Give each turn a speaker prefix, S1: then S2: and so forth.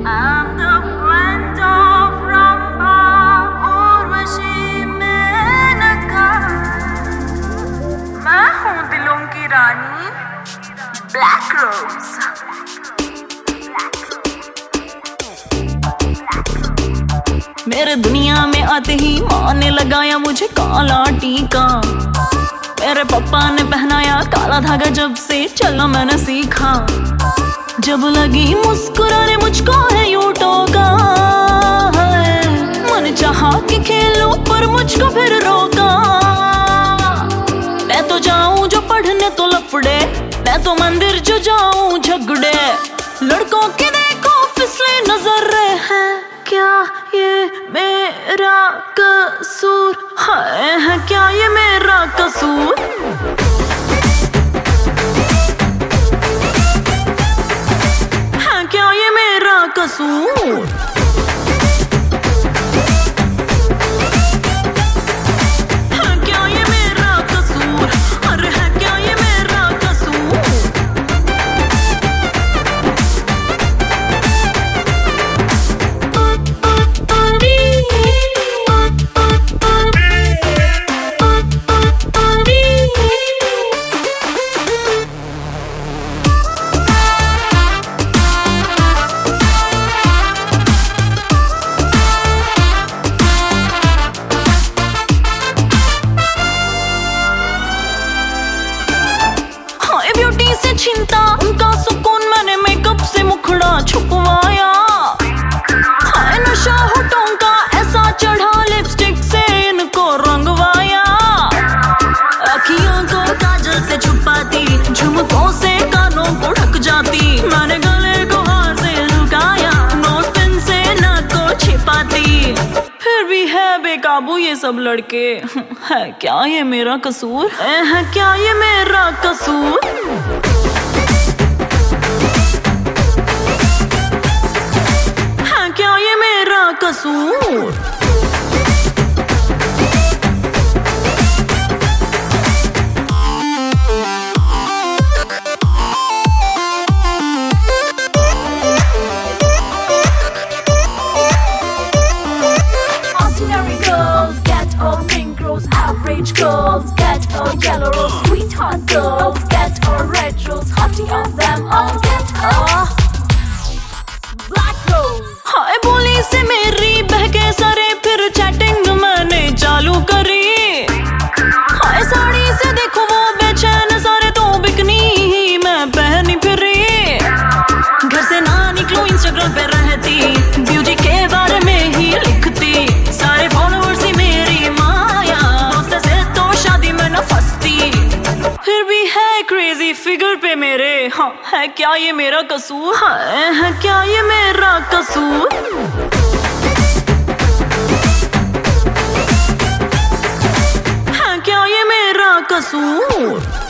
S1: I'm the blend of Ramba Urvashi Maneka. मैं हूँ दिलों की रानी ब्लैक रोज।
S2: मेरे दुनिया में आते ही माँ ने लगाया मुझे काला टीका। मेरे पापा ने पहनाया काला धागा, जब से चलना मैंने सीखा। जब लगी मुस्कुराने मुझको है यूं टोका है। मन चाहा कि खेलूं पर मुझको फिर रोका। मैं तो जाऊं जो पढ़ने तो लफड़े, मैं तो मंदिर जो जाऊं झगड़े। लड़कों की देखो फिसले नजर है, क्या ये मेरा कसूर है? क्या ये मेरा कसूर? है क्या ये मेरा कसूर? है क्या ये मेरा कसूर? अरे है क्या ये मेरा कसूर? ब्यूटी से छिनता उनका सुकून, मैंने मेकअप से मुखड़ा छुपवाया। हाय नशा होठों का ऐसा चढ़ा, लिपस्टिक से इनको रंगवाया। अखियों को काजल से छुपाती, झुमकों से कानों को ढक जाती। मैंने गले को हार से लुकाया, नोज पिन से नाक को छिपाती। फिर भी है बेकाबू ये सब लड़के। है क्या ये मेरा कसूर? है क्या ये मेरा कसूर? है क्या ये मेरा कसूर?
S1: Average girls get a yellow rose, sweetheart girls get a red rose, hottie of them all get a black rose।
S2: हाय बोली से मेरी बहके सारे, फिर चैटिंग मैंने चालू करी। हाय साड़ी से देखो वो बेचैन सारे, तो बिकनी ही मैं पहनी फिरी। घर से ना निकलूं इंस्टाग्राम पे रहती, ब्यूटी के बारे में ही लिखती। सारे फॉलोअर्स ही मेरी माया, दोस्त से तो शादी में न फंसती। फिर भी है क्रेजी फिगर पे मेरे। हाँ है क्या ये मेरा कसूर? है क्या ये मेरा कसूर? है क्या ये मेरा कसूर?